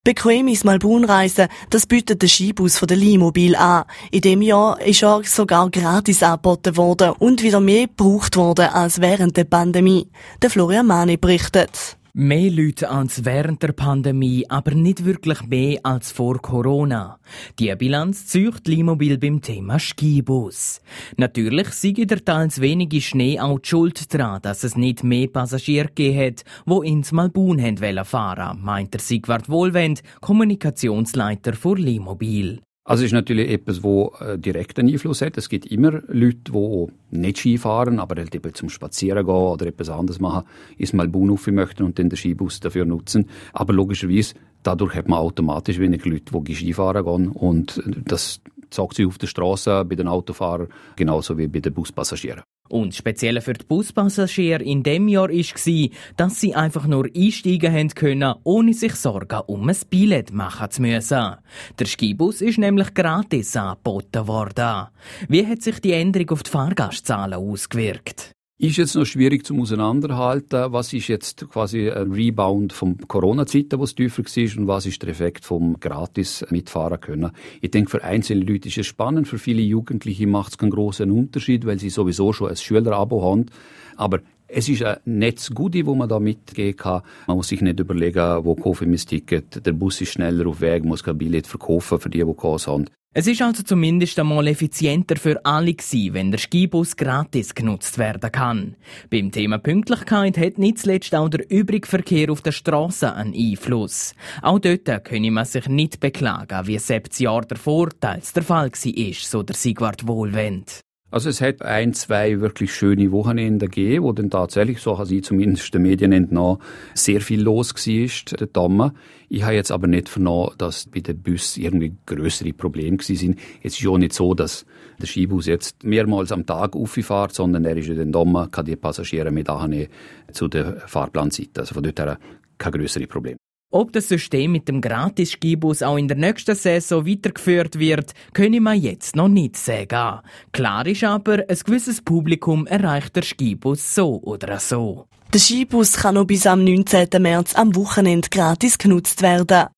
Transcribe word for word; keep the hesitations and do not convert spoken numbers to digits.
Bequem ins Malbun reisen, das bietet der Skibus von der Limobil an. In diesem Jahr ist er sogar gratis angeboten worden und wieder mehr gebraucht worden als während der Pandemie. Der Florian Mani berichtet. Mehr Leute als während der Pandemie, aber nicht wirklich mehr als vor Corona. Die Bilanz zieht Limobil beim Thema Skibus. Natürlich sei der teils wenige Schnee auch die Schuld daran, dass es nicht mehr Passagiere gegeben hat, die ins Malbun fahren wollten, meint der Sigvard Wohlwend, Kommunikationsleiter für Limobil. Also es ist natürlich etwas, das direkt einen Einfluss hat. Es gibt immer Leute, die nicht Ski fahren, aber halt eben zum Spazieren gehen oder etwas anderes machen, ins Malbun rauf möchten und dann den Skibus dafür nutzen. Aber logischerweise, dadurch hat man automatisch weniger Leute, die Ski fahren gehen. Und das zeigt sich auf der Straße bei den Autofahrern genauso wie bei den Buspassagieren. Und speziell für die Buspassagiere in diesem Jahr war, dass sie einfach nur einsteigen haben können, ohne sich Sorgen um ein Billett machen zu müssen. Der Skibus ist nämlich gratis angeboten worden. Wie hat sich die Änderung auf die Fahrgastzahlen ausgewirkt? Ist jetzt noch schwierig zum Auseinanderhalten, was ist jetzt quasi ein Rebound vom Corona-Zeiten, wo es tiefer war, und was ist der Effekt vom gratis mitfahren können. Ich denke, für einzelne Leute ist es spannend, für viele Jugendliche macht es keinen grossen Unterschied, weil sie sowieso schon ein Schülerabo haben. Aber es ist ein nettes Goodie, das man da mitgeben kann. Man muss sich nicht überlegen, wo kaufe ich mein Ticket, der Bus ist schneller auf Weg, muss kein Billett verkaufen für die, die gekommen sind. Es ist also zumindest einmal effizienter für alle gewesen, wenn der Skibus gratis genutzt werden kann. Beim Thema Pünktlichkeit hat nicht zuletzt auch der übrige Verkehr auf der Straße einen Einfluss. Auch dort könne man sich nicht beklagen, wie es das Jahr davor teils der Fall war, so der Sigvard Wohlwend. Also es hat ein, zwei wirklich schöne Wochenende gegeben, wo dann tatsächlich, so habe ich zumindest den Medien entnommen, sehr viel los war, der Sommer. Ich habe jetzt aber nicht vernommen, dass bei den Bussen irgendwie grössere Probleme waren. Es ist ja nicht so, dass der Skibus jetzt mehrmals am Tag auffährt, sondern er ist in den Sommer, kann die Passagiere mit annehmen zu der Fahrplanzeit. Also von dort her kein grössere Problem. Ob das System mit dem Gratis-Skibus auch in der nächsten Saison weitergeführt wird, könne man jetzt noch nicht sagen. Klar ist aber, ein gewisses Publikum erreicht der Skibus so oder so. Der Skibus kann noch bis am neunzehnten März am Wochenende gratis genutzt werden.